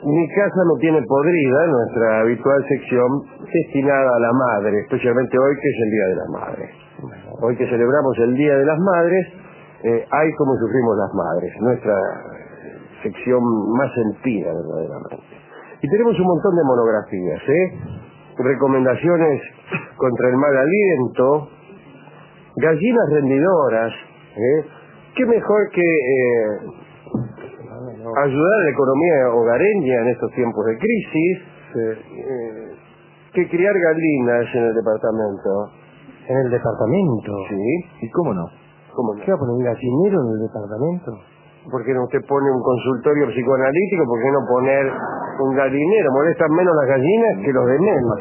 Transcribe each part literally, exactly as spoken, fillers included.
Mi casa no tiene podrida, nuestra habitual sección destinada a la madre, especialmente hoy que es el Día de las Madres. Hoy que celebramos el Día de las Madres, eh, hay como sufrimos las madres, nuestra sección más sentida verdaderamente. Y tenemos un montón de monografías, ¿eh? Recomendaciones contra el mal aliento, gallinas rendidoras, ¿eh? ¿Qué mejor que eh, ayudar a la economía hogareña en estos tiempos de crisis eh, que criar gallinas en el departamento? ¿En el departamento? Sí. ¿Y cómo no? ¿Cómo no? ¿Qué va a poner un gallinero en el departamento? ¿Por qué no usted pone un consultorio psicoanalítico? ¿Por qué no poner un gallinero? Molestan menos las gallinas que los demás.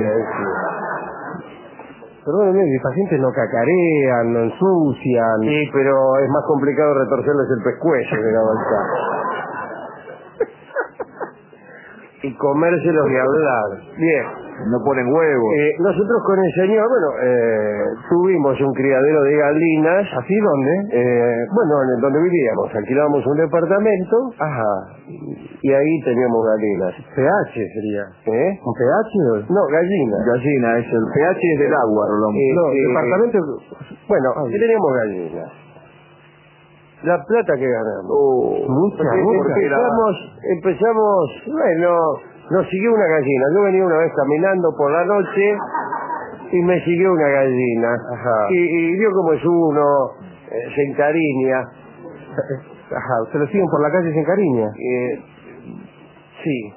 Perdóneme, mis pacientes no cacarean, no ensucian. Sí, pero es más complicado retorcerles el pescuezo que la bolsa. Y comérselos y hablar. Bien. No ponen huevos. Eh, nosotros con el señor, bueno, eh, tuvimos un criadero de gallinas. ¿Así dónde? Eh, bueno, en el donde vivíamos. Alquilábamos un departamento. Ajá. Y ahí teníamos gallinas. P H sería. ¿Eh? ¿Un P H o...? No, gallinas. Gallina, es el P H es del agua, Rolón. Eh, no, eh, departamento... Bueno, y teníamos gallinas. La plata que ganamos. Oh, mucha, mucha. Empezamos, empezamos, bueno, nos siguió una gallina. Yo venía una vez caminando por la noche y me siguió una gallina. Ajá. Y, y vio como es uno, eh, se encariña. Ajá, ¿se lo siguen por la calle sin cariño? Eh, sí.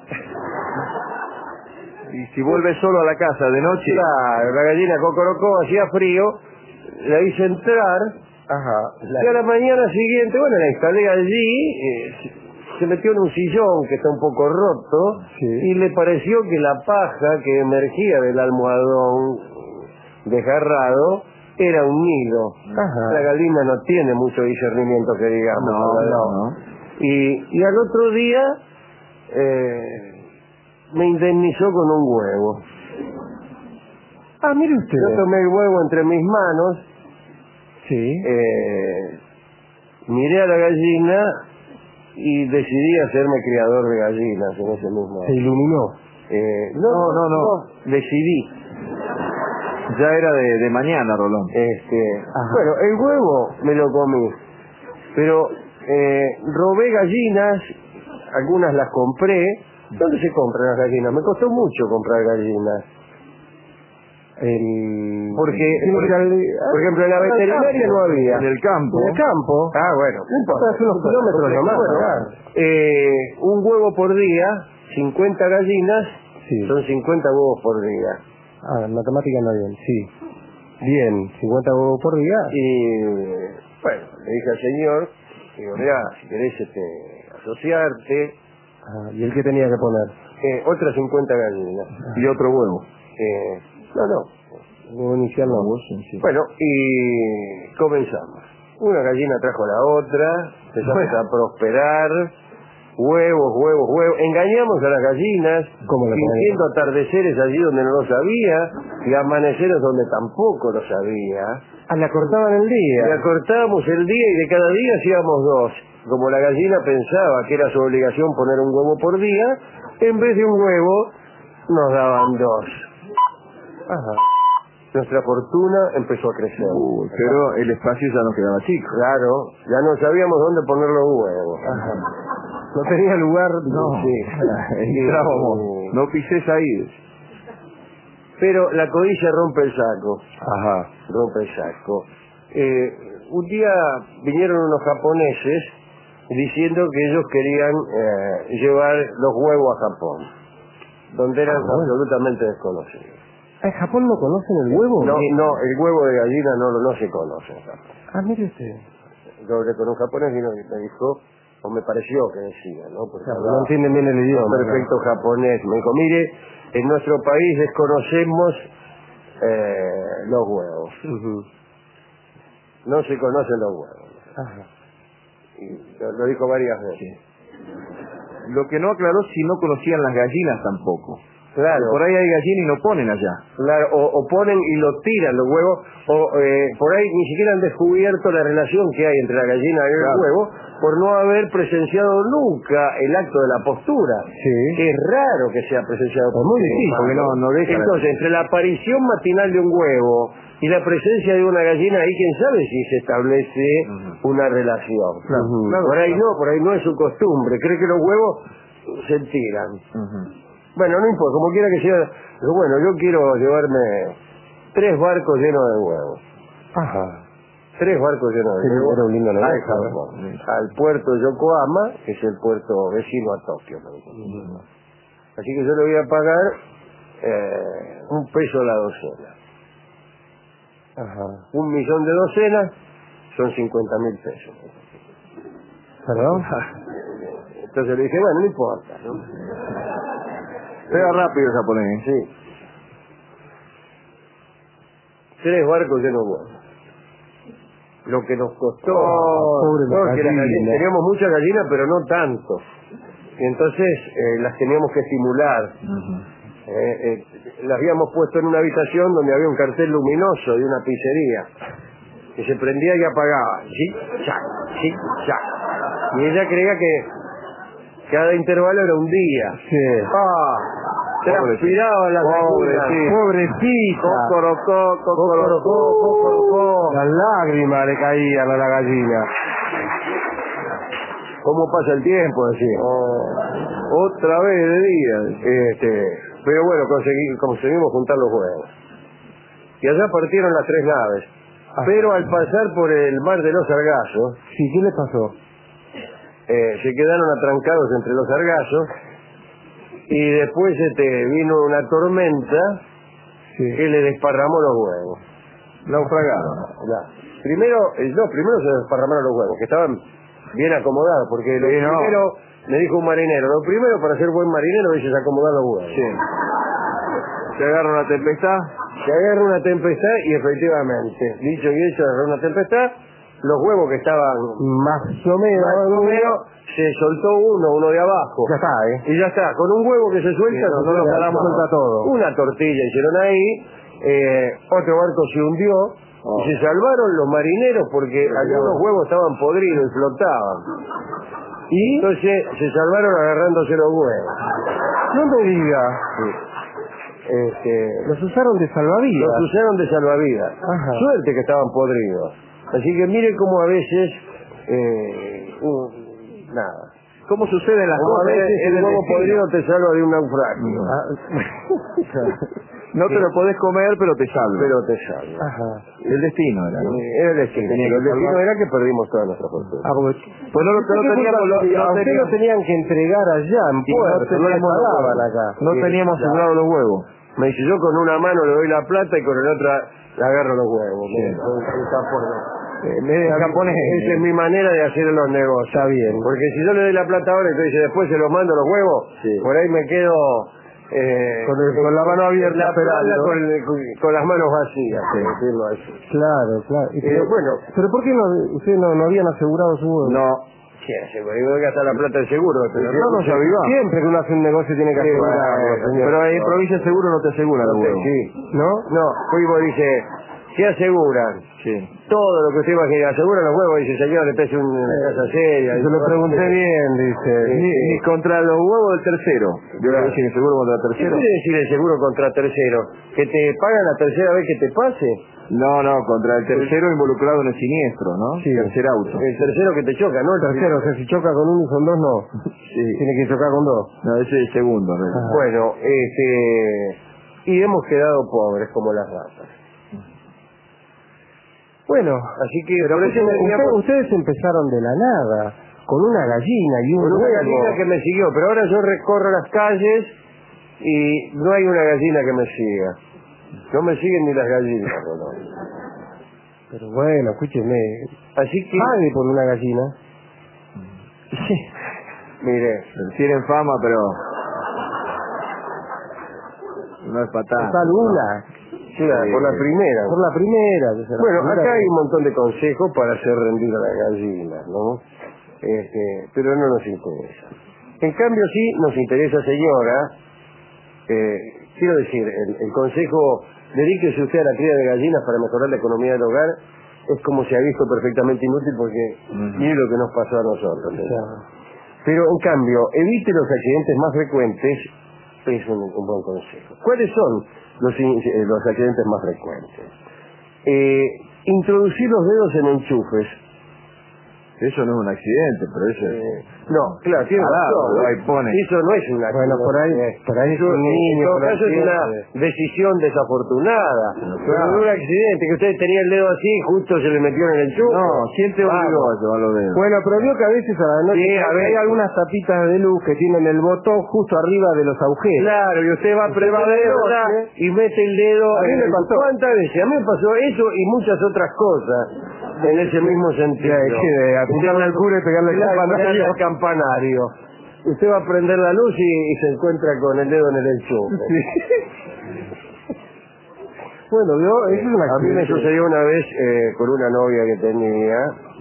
Y si vuelve solo a la casa de noche... Claro, la gallina cocorocó, hacía frío, la hice entrar. Ajá. La... Y a la mañana siguiente, bueno, la instalé allí, eh, se metió en un sillón que está un poco roto, sí. Y le pareció que la paja que emergía del almohadón desgarrado era un nido. Ajá. La gallina no tiene mucho discernimiento, que digamos. No, no, no. Y, y al otro día eh, me indemnizó con un huevo. Ah, mire usted. Yo tomé el huevo entre mis manos. Sí. Eh, miré a la gallina y decidí hacerme criador de gallinas en ese mismo. Se iluminó. Eh, no, no, no, no, no, decidí. Ya era de, de mañana, Rolón. Este, bueno, el huevo me lo comí, pero eh, robé gallinas, algunas las compré. ¿Dónde se compran las gallinas? Me costó mucho comprar gallinas. El... Porque, por, por ejemplo, en la veterinaria no había. En el campo. En el campo. Ah, bueno. No importa, hace unos kilómetros nomás. Bueno, eh, un huevo por día, cincuenta gallinas, sí. Son cincuenta huevos por día. Ah, en matemática no bien, sí. Bien, cincuenta huevos por día. Y, bueno, le dije al señor, digo, mira, si querés este, asociarte. Ah, ¿y él qué tenía que poner? Eh, otras cincuenta gallinas. Ah. Y otro huevo. Eh, no, no. Huevo inicial no. Sí. Bueno, y comenzamos. Una gallina trajo a la otra, empezamos bueno. a prosperar, huevos, huevos, huevos. Engañamos a las gallinas, fingiendo atardeceres allí donde no lo sabía, y amaneceres donde tampoco lo sabía. Ah, la cortaban el día. La cortábamos el día y de cada día hacíamos dos. Como la gallina pensaba que era su obligación poner un huevo por día, en vez de un huevo, nos daban dos. Ajá. Nuestra fortuna empezó a crecer. Uh, pero el espacio ya no quedaba chico. Claro, ya no sabíamos dónde poner los huevos. Ajá. No tenía lugar. No, sí. Entrábamos. No pises ahí. Pero la codicia rompe el saco. Ajá. Rompe el saco. Eh, un día vinieron unos japoneses diciendo que ellos querían eh, llevar los huevos a Japón, donde eran ah, absolutamente desconocidos. ¿En Japón no conocen el huevo? No, no, el huevo de gallina no, no se conoce en Japón. Ah, mire usted. Yo hablé con un japonés y me dijo, o me pareció que decía, ¿no? Porque no, no entienden bien el idioma. Perfecto, ¿no? Japonés. Me dijo, mire, en nuestro país desconocemos eh, los huevos. Uh-huh. No se conocen los huevos. Ajá. Y lo, lo dijo varias veces. Sí. Lo que no aclaró si no conocían las gallinas tampoco. Claro. Por ahí hay gallina y no ponen allá. Claro, o, o ponen y lo tiran los huevos, o eh, por ahí ni siquiera han descubierto la relación que hay entre la gallina y el Claro. huevo, por no haber presenciado nunca el acto de la postura. Sí. Que es raro que sea presenciado. Es muy difícil, porque no- no deja- Entonces, entre la aparición matinal de un huevo y la presencia de una gallina, ahí quién sabe si se establece Ujú. una relación. Claro, Ujú. claro, por ahí claro. no, por ahí no es su costumbre. Cree que los huevos se tiran. Ujú. Bueno, no importa, como quiera que sea. Pero bueno, yo quiero llevarme tres barcos llenos de huevos. Ajá. Tres barcos llenos de Sí, huevos. era un lindo al, negocio, Japón, al puerto de Yokohama, que es el puerto vecino a Tokio. ¿No? Ujú. Así que yo le voy a pagar eh, un peso la docena. Ajá. Un millón de docenas son cincuenta mil pesos. ¿Perdón? Entonces le dije, bueno, no importa, ¿no? Pega rápido el japonés. Sí. Tres barcos llenos de huevos. Lo que nos costó. Oh, pobre no, que las gallina. gallinas- teníamos muchas gallinas, pero no tanto. Y entonces eh, las teníamos que estimular. Ujú. Eh, eh, las habíamos puesto en una habitación donde había un cartel luminoso de una pizzería que se prendía y apagaba. Sí, chac, sí, chac. Y ella creía que cada intervalo era un día. Sí. Ah, transpiraba la Pobrecita. Pobrecita. Cocorocó, cocorocó, cocorocó. Las lágrimas le caían a la gallina. ¿Cómo pasa el tiempo? Decía. Otra vez de día. Este, pero bueno, conseguí, conseguimos juntar los huevos. Y allá partieron las tres naves. Ah. Pero al pasar por el mar de los sargazos, Sí, ¿qué le pasó? eh, se quedaron atrancados entre los sargazos y después este, vino una tormenta Sí. que le desparramó los huevos. Naufragaron. Ya. Primero, eh, no, primero se desparramaron los huevos, que estaban bien acomodados, porque lo Sí, no. primero, me dijo un marinero, lo primero para ser buen marinero es acomodar los huevos. Sí. Se agarra una tempestad. Se agarra una tempestad y efectivamente, dicho y hecho, agarró una tempestad, los huevos que estaban Más o menos. más o menos, se soltó uno, uno de abajo. Ya está, ¿eh? Y ya está, con un huevo que se suelta, Sí, no, no lo se paramos, suelta todo. Una tortilla hicieron ahí, eh, otro barco se hundió, Oh. y se salvaron los marineros porque algunos huevos estaban podridos y flotaban. ¿Y? Entonces se salvaron agarrándose los huevos. No me diga. Este, Los usaron de salvavidas. los usaron de salvavidas. Ajá. Suerte que estaban podridos. Así que mire cómo a veces, eh, uh, nada. ¿Cómo suceden las Como a cosas? veces Es el del huevo destino. podrido te salva de un naufragio. Ah. No te lo podés comer, pero te salva. Pero te salva. Ajá. El destino era, ¿no? Eh, Era el destino. Tenía Pero que el destino salvar. era que perdimos toda nuestra fortuna. Ah, porque... Pues no, lo- no ¿Qué teníamos... culpa lo- tenía? no A usted lo teníamos- tenían que entregar allá en y no Puerto, no le teníamos los pagaban huevos. acá. No Sí, teníamos claro. asegurados los huevos. Me dice, yo con una mano le doy la plata y con la otra le agarro los huevos. Sí. Me- soy- soy japonés. Eh, medio japonés. Esa es mi manera de hacer los negocios. Está bien. Porque si yo le doy la plata ahora y te dice después se los mando los huevos, Sí. por ahí me quedo eh, Con el- con la mano abierta la plata esperando. con, con, con las manos vacías, por decirlo así. Claro, claro. Y Eh, pero, bueno. ¿Pero por qué no, ustedes no, no habían asegurado su huevo? No. Sí, seguro. Yo voy a gastar la plata del seguro. Pero no nos avivamos. Siempre que uno hace un negocio tiene que Sí, asegurarlo, bueno, señor. Pero ahí en provincia seguro no te aseguran los No sé, huevos. sí. ¿No? No, Cuivo dice, ¿qué aseguran? Sí. Todo lo que usted imagina. ¿Aseguran los huevos? Dice, señor, le pese una casa seria. Yo le pregunté bien, dice. Sí, Ni, sí. ni contra los huevos del tercero. Yo Claro. le dije que seguro contra el ¿Qué tercero. quiere decir el seguro contra tercero? ¿Que te pagan la tercera vez que te pase? No, no, contra el tercero involucrado en el siniestro, ¿no? Sí. Tercer auto. El tercero que te choca, ¿no? El Tercero, o sea, si choca con uno y con dos, no. Sí. Tiene que chocar con dos. No, ese es el segundo. ¿no? Ajá. Bueno, este... Y hemos quedado pobres como las ratas. Bueno, Así que... pero por eso usted- teníamos- ustedes empezaron de la nada, con una gallina y un con una huevo. gallina que me siguió, pero ahora yo recorro las calles y no hay una gallina que me siga. No me siguen ni las gallinas, Rolón. Pero bueno, escúcheme. Así que, Pague por una gallina. mire, Tienen fama, pero... No es patada. Total una. sí, la- por la primera. Por la primera. que será Bueno, la primera. acá hay un montón de consejos para hacer rendir a las gallinas, ¿no? Este, pero no nos interesa. En cambio, sí nos interesa, señora, Eh, quiero decir, el, el consejo, dedíquese usted a la cría de gallinas para mejorar la economía del hogar, es como se ha visto perfectamente inútil porque Ujú. mire lo que nos pasó a nosotros. ¿eh? Claro. Pero en cambio, evite los accidentes más frecuentes, es un, un buen consejo. ¿Cuáles son los, in- eh, los accidentes más frecuentes? Eh, introducir los dedos en enchufes. Eso no es un accidente, pero eso es... Eh, no, claro, tiene Parado, razón. ahí pone. Eso no es una... Bueno, por ahí, eh, por ahí es eso, un en niño, todo por caso es accidente. una decisión desafortunada. Claro. Pero no un accidente, que usted tenía el dedo así y justo se le metió en el enchufe. No, ¿quién te obligó Vamos. a llevar los dedos? Bueno, pero vio que a veces a la noche Sí, a hay veces. algunas tapitas de luz que tienen el botón justo arriba de los agujeros. Claro, y usted va a Usted va prender de la noche. verdad y mete el dedo. A mí en me el- pasó. ¿Cuántas veces? A mí me pasó eso y muchas otras cosas en ese mismo sentido. Sí, sí, de apuntarle al cura y pegarle al Claro, campanario. pegarle al campanario. Usted va a prender la luz y, y se encuentra con el dedo en el enchufe. Bueno, vio, eso es una A mí me accidente. sucedió una vez eh, con una novia que tenía.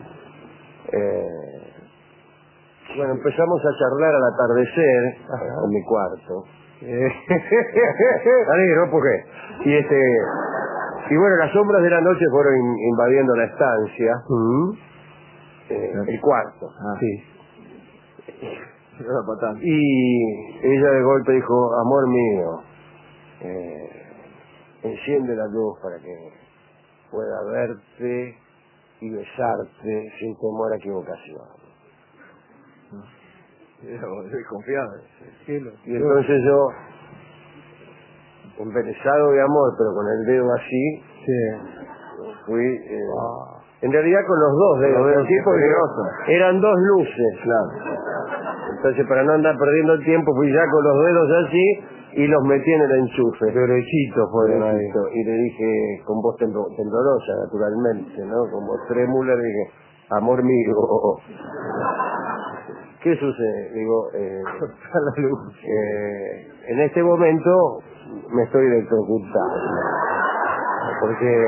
eh, bueno, empezamos a charlar al atardecer en mi cuarto. Alegre, ¿no? ¿Por qué? Y este, y bueno, las sombras de la noche fueron in- invadiendo la estancia, Mm, eh, el cuarto. Ah, sí. era patán. Y ella de golpe dijo, amor mío, eh, enciende la luz para que pueda verte y besarte sin temor a equivocación. Era desconfiado. Y entonces yo, embelesado de amor, pero con el dedo así, Sí. fui, eh, en realidad con los dos dedos, Los dedos, así qué porque peligroso. eran dos luces. Claro. Entonces, para no andar perdiendo el tiempo, fui ya con los dedos así y los metí en el enchufe. Derechito fueron ahí. Derechito. Y le dije, con voz temblo- temblorosa, naturalmente, ¿no? Con voz trémula, le dije, amor mío. ¿Qué sucede? Digo, eh, eh, en este momento me estoy electrocutando. Porque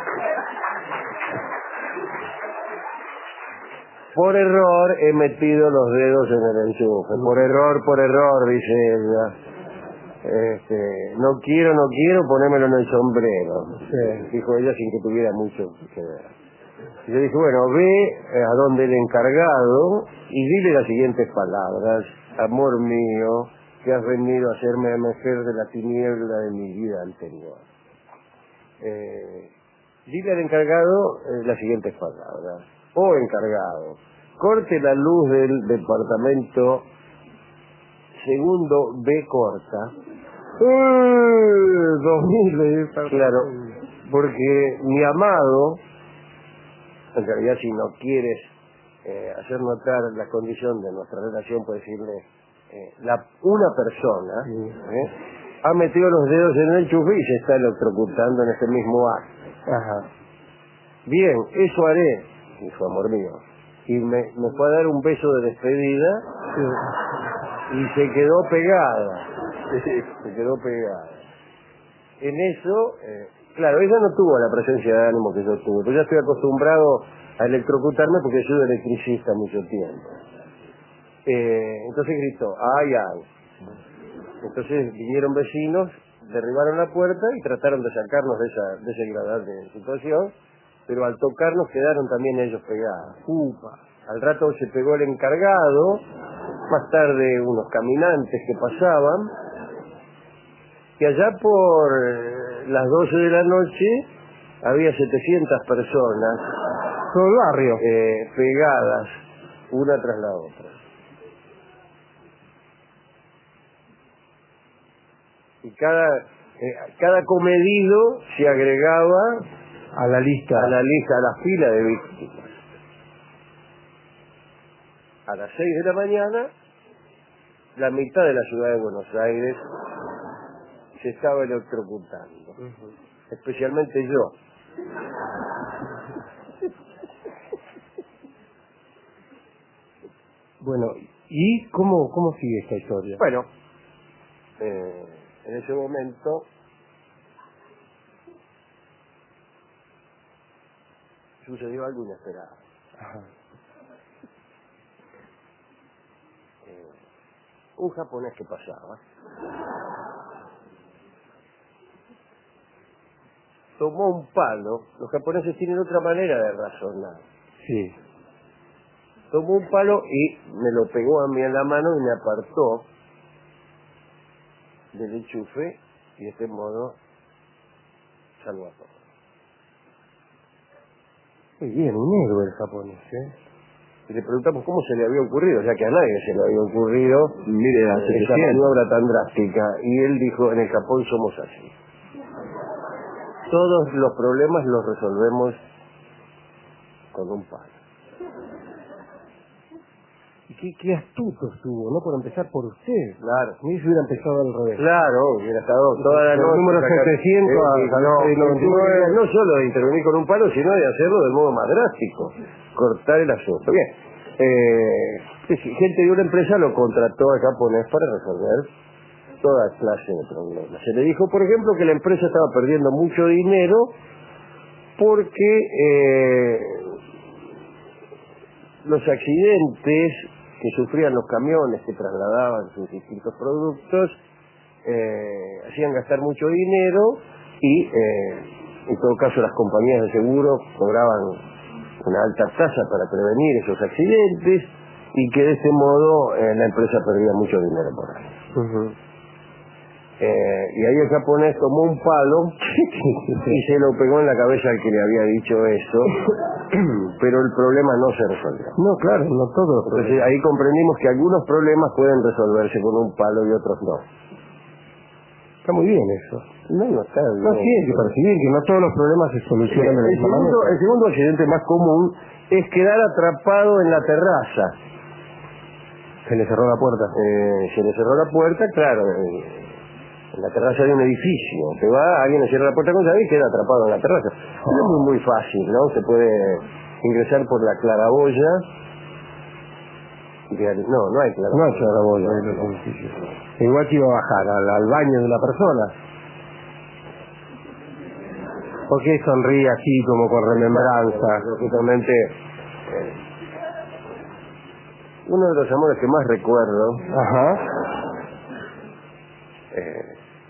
por error he metido los dedos en el enchufe. Por error, por error, dice ella. Este, no quiero, no quiero ponérmelo en el sombrero. Sí. Dijo ella sin que tuviera mucho que ver. Y yo dije, bueno, ve eh, a donde el encargado y dile las siguientes palabras. Amor mío, que has venido a hacerme emerger de la tiniebla de mi vida anterior. Eh, dile al encargado eh, las siguientes palabras. Oh, encargado, corte la luz del departamento segundo B corta. Uh, dos mil de esta- Claro, porque mi amado, en realidad si no quieres eh, hacer notar la condición de nuestra relación, puedes decirle, eh, la, una persona eh, ha metido los dedos en el enchufe y se está electrocutando en este mismo acto. Ajá. Bien, eso haré, dijo amor mío. Y me, me fue a dar un beso de despedida y se quedó pegada. Se quedó pegada. En eso, eh, claro, ella no tuvo la presencia de ánimo que yo tuve, pero ya estoy acostumbrado a electrocutarme porque he sido electricista mucho tiempo. Eh, entonces gritó, ay, ay. Entonces vinieron vecinos, derribaron la puerta y trataron de sacarnos de esa desagradable situación, pero al tocarnos quedaron también ellos pegados. Upa. Al rato se pegó el encargado, más tarde unos caminantes que pasaban, y allá por eh, las doce de la noche había setecientas personas Todo el barrio. eh, pegadas una tras la otra. Y cada eh, cada comedido se agregaba A la lista. a la lista, a la fila de víctimas. A las seis de la mañana, la mitad de la ciudad de Buenos Aires se estaba electrocutando, especialmente yo. Bueno, ¿y cómo, cómo sigue esta historia? Bueno, eh, en ese momento sucedió algo inesperado. Ajá. Eh, un japonés que pasaba tomó un palo. Los japoneses tienen otra manera de razonar. Sí. Tomó un palo y me lo pegó a mí en la mano y me apartó del enchufe y de este modo salvó a todos. Muy bien, un héroe el japonés, ¿eh? Y le preguntamos cómo se le había ocurrido, ya que a nadie se le había ocurrido Mire, hace esa maniobra tan drástica. Y él dijo, en el Japón somos así. Todos los problemas los resolvemos con un palo. Y qué, qué astuto estuvo, ¿no? Por empezar por usted. Claro. Ni si hubiera empezado al revés. Claro, hubiera estado toda la El noche. número sacar- setecientos a- eh, a- no, a- no, no solo de intervenir con un palo, sino de hacerlo del modo más drástico. Cortar el asunto. Bien. Eh, gente de una empresa lo contrató al japonés para resolver toda clase de problemas. Se le dijo, por ejemplo, que la empresa estaba perdiendo mucho dinero porque eh, los accidentes que sufrían los camiones que trasladaban sus distintos productos eh, hacían gastar mucho dinero y eh, en todo caso las compañías de seguro cobraban una alta tasa para prevenir esos accidentes y que de este modo eh, la empresa perdía mucho dinero por año. Uh-huh. Eh, y ahí el japonés tomó un palo y se lo pegó en la cabeza al que le había dicho eso, pero el problema no se resolvió. No, claro, no todos los Entonces problemas. ahí comprendimos que algunos problemas pueden resolverse con un palo y otros no. Está muy bien eso. No, no está bien. No, sí, hay que percibir que no todos los problemas se solucionan de la el, misma segundo, manera. el segundo accidente más común es quedar atrapado en la terraza. Se le cerró la puerta. Eh, se le cerró la puerta, claro, eh, en la terraza de un edificio. Se va, alguien le cierra la puerta con llave y queda atrapado en la terraza. No es muy, muy fácil, ¿no? Se puede ingresar por la claraboya. De- No, no hay claraboya. No hay claraboya en los edificios. Igual que iba a bajar al, al baño de una persona. ¿Por qué sonríe así como con remembranza? Lógicamente, eh, uno de los amores que más recuerdo Ajá. eh,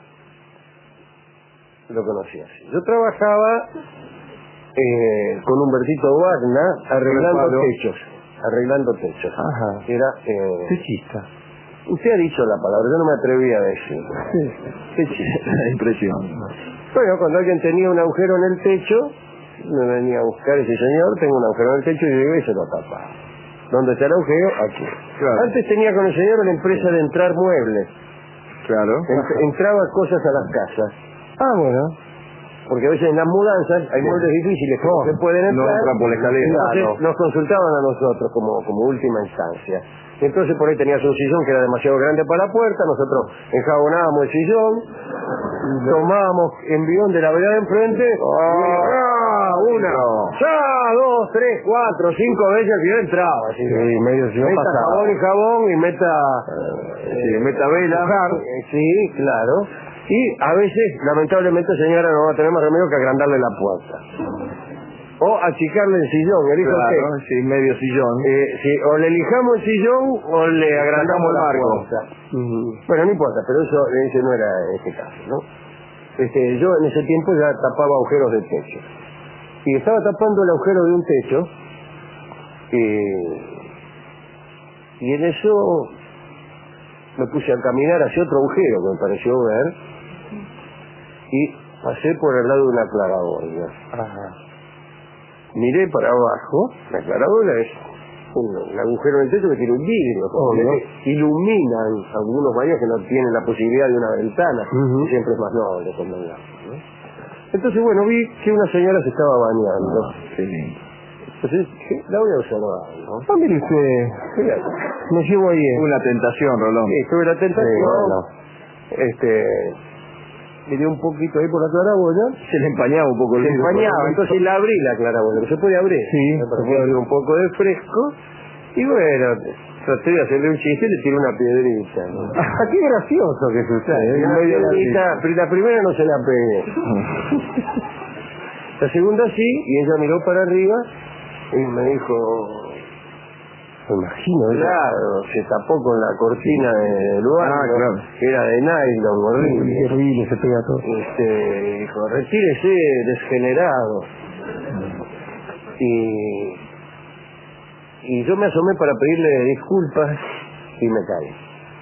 lo conocí así. Yo trabajaba eh, con Humbertito Wagner arreglando Pablo. techos. Arreglando techos. Ajá. Era... Eh, Techista. usted ha dicho la palabra, yo no me atreví a decir. Sí. Techista. La impresión. Bueno, cuando alguien tenía un agujero en el techo, me venía a buscar ese señor, tengo un agujero en el techo y yo iba y se lo tapaba. ¿Dónde está el agujero? Aquí. Claro. Antes tenía con el señor una empresa de entrar muebles. Claro. Ent- entraba cosas a las casas. Ah, bueno. Porque a veces en las mudanzas hay muebles difíciles que no, No, se pueden no entrar. entran por la escalera. Entonces Claro. nos consultaban a nosotros como, como última instancia. Entonces por ahí tenías un sillón que era demasiado grande para la puerta, nosotros enjabonábamos el sillón, tomábamos envión de la vereda de enfrente, ¡ah! Una, ¡ya! Dos, tres, cuatro, cinco veces el sillón entraba. Así, Sí, medio sillón meta pasaba. jabón y jabón y meta... Sí, meta vela. Eh, Sí, claro. Y a veces, lamentablemente, señora, no va a tener más remedio que agrandarle la puerta. O achicarle el sillón, el hijo Claro, usted. sí, medio sillón. Eh, sí, o le lijamos el sillón o le agrandamos el la marco. puerta. Bueno, no importa, pero eso ese no era este caso, ¿no? Este, yo en ese tiempo ya tapaba agujeros de techo. Y estaba tapando el agujero de un techo eh, y en eso me puse a caminar hacia otro agujero que me pareció ver y pasé por el lado de una claraboya. Ajá. Miré para abajo, la claraboya es un, un agujero en el techo que tiene un vidrio, Obvio. que iluminan algunos baños que no tienen la posibilidad de una ventana, Ujú. que siempre es más noble, convengamos, ¿no? Entonces, bueno, vi que una señora se estaba bañando. Sí. Entonces, dije, la voy a observar, ¿no? Ah, mire usted. Fíjate. Me llevo ahí. eh. Una tentación, Rolón. Sí, tuve la tentación. Sí, bueno. Este, miré un poquito ahí por la claraboya. Se le empañaba un poco el Se vidrio. empañaba, entonces la abrí la claraboya, que se puede abrir. Sí. Se puede abrir un poco de fresco. Y bueno, traté de hacerle un chiste y le tiré una piedrita, ¿no? Ah, qué gracioso que es usted. ¿eh? Y En una medio de la piedrita, pero la primera no se la pegué. La segunda sí, y ella miró para arriba y me dijo, Me imagino, claro, se tapó con la cortina del baño, Ah, claro. que era de nylon, horrible. Qué horrible, se pega todo. Este, dijo, retírese, desgenerado. Y, y yo me asomé para pedirle disculpas y me caí.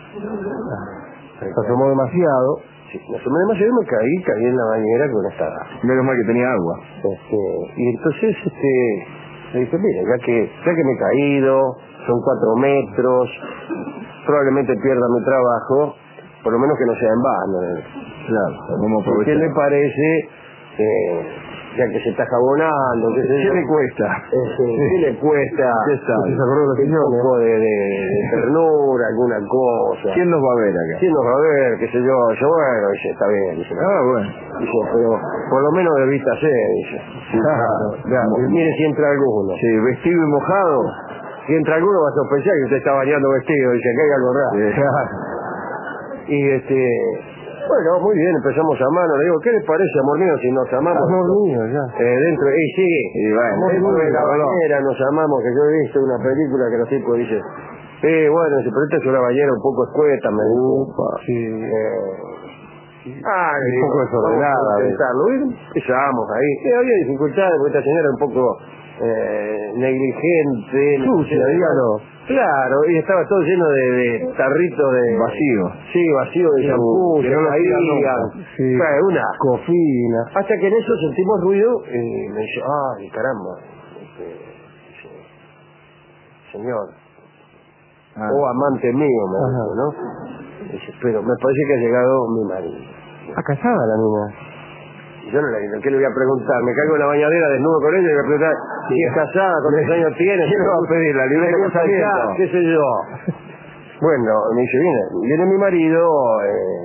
Se asomó demasiado. Sí, me asomé demasiado y me caí, caí en la bañera con esta edad. Menos mal que tenía agua. Este, y entonces este, le dije, mira, ya que, ya que me he caído, son cuatro metros, probablemente pierda mi trabajo, por lo menos que no sea en vano. Claro, vamos a ¿Qué aprovechar. le parece, eh, ya que se está jabonando, qué sé ¿Qué yo? le cuesta? Este, ¿Qué le cuesta? ¿Qué sabe? Se acordó de la Un señora. poco de, de, de ternura, alguna cosa. ¿Quién nos va a ver acá? ¿Quién nos va a ver? ¿Qué sé yo? Yo, bueno, dice, está bien. Dice, Ah, bueno. dice, pero por lo menos de vista sé, dice. Claro, claro. Y mire si entra alguno. Sí, vestido y mojado. Si entra alguno va a sospechar que usted está bañando vestido, dice que hay algo raro. Sí. Y este, bueno, muy bien, empezamos a mano. Le digo, ¿qué les parece, amor mío, si nos amamos? Amor mío, ya. Eh, dentro, y sí, Y bueno, dentro de la perdón. bañera nos amamos, que yo he visto una película que los tipos dicen, eh, bueno, dice, pero esta es una bañera un poco escueta, me dice. Sí. Eh, ah, le Un digo, poco desordenada, vamos a intentarlo. Y empezamos ahí. Eh, había dificultades porque esta señora era un poco eh, negligente. Sucia, no- dígalo. Claro, y estaba todo lleno de, de tarritos de... Vacío. Sí, vacío de Sí, shampoo, que se no lo caían. tiran Sí. Claro, una. Cofina. Hasta que en eso sentimos ruido y me dice, ay, caramba. Este, dice, señor, Ah. o amante mío, me Ajá. dijo, ¿no? Dice, pero me parece que ha llegado mi marido. Ah, casada la niña. Y yo no le, ¿qué le voy a preguntar? Me caigo en la bañadera desnudo con ella y le voy a preguntar si es casada, cuántos años tiene. ¿Quién le va a pedir la libreta de casamiento? ¿Qué sé yo? Bueno, me dice, viene, viene mi marido, eh,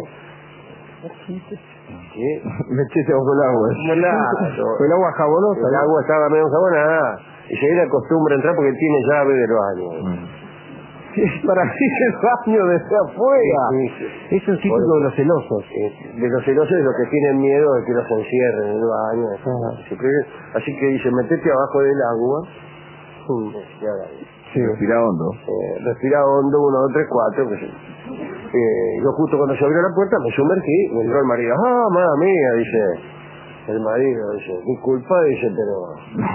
¿qué? Metete bajo el agua. Claro. El agua jabonosa. El ¿no? agua estaba medio jabonada y se viene acostumbra entrar porque tiene llave del baño. Para abrir el baño desde afuera. Sí, sí. Eso es típico de los celosos. Eh, de los celosos, de los que tienen miedo de que los encierren en el baño. Ajá. Siempre- Así que dice, metete abajo del agua. Mm. Y ahora, Sí. Respira hondo. eh, respira hondo, uno, dos, tres, cuatro. Que sí. Eh, yo justo cuando se abrió la puerta me sumergí y entró el marido. Ah, madre mía, dice el marido, dice, disculpa, dice, pero...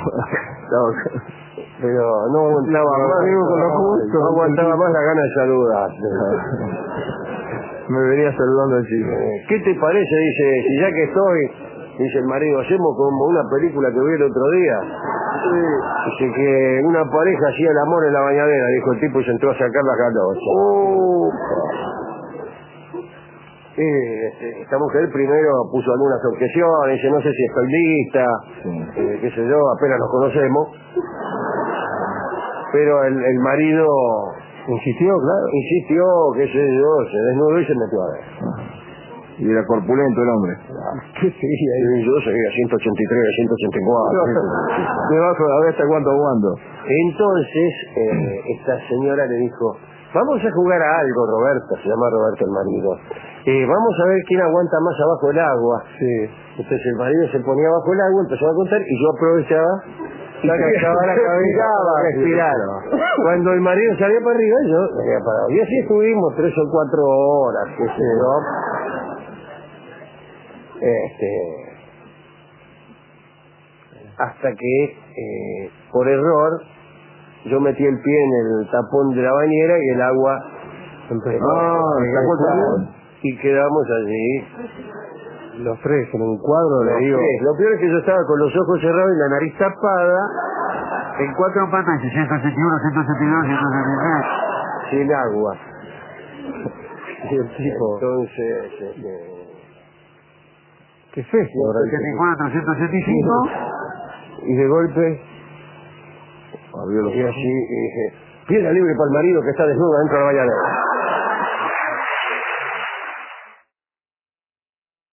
pero no aguantaba No, más, digo, con lo justo. no aguantaba más la gana de saludar. Me venía saludando el chico. Eh, ¿Qué te parece? Dice, si ya que estoy, dice el marido, hacemos como una película que vi el otro día. Dice que una pareja hacía el amor en la bañadera, dijo el tipo y se entró a sacar las galochas. Y este, esta mujer primero puso algunas objeciones, dice, no sé si estoy lista, Sí. eh, qué sé yo, apenas nos conocemos. Pero el, el marido Insistió, claro. insistió, qué sé yo, se desnudó y se metió a ver. Y era corpulento el hombre. ¿Qué sería eso? Y yo seguía ciento ochenta y tres, ciento ochenta y cuatro. Debajo de la vez hasta cuánto aguanto. Entonces, eh, esta señora le dijo, vamos a jugar a algo, Roberto, se llama Roberto el marido. Eh, vamos a ver quién aguanta más abajo del agua. Sí. Entonces el marido se ponía bajo el agua, empezó a contar y yo aprovechaba y agachaba la cabeza para respirar. Cuando el marido salía para arriba, yo me había parado. Y así estuvimos tres o cuatro horas, qué sé yo. Este, hasta que, eh, por error, yo metí el pie en el tapón de la bañera y el agua empezó Ah, a sacó el tapón. y quedamos allí. Los tres en un cuadro, le Los digo. tres. Lo peor es que yo estaba con los ojos cerrados y la nariz tapada, En cuatro patas, ciento ochenta y uno, ciento ochenta y dos, ciento ochenta y tres. sin agua. Y el tipo. Entonces, este, ¿Qué es eso? ciento ochenta y cuatro, ciento ochenta y cinco. y de golpe, Abrió los y así, y dije, piedra libre para el marido que está desnudo dentro de la bañadera.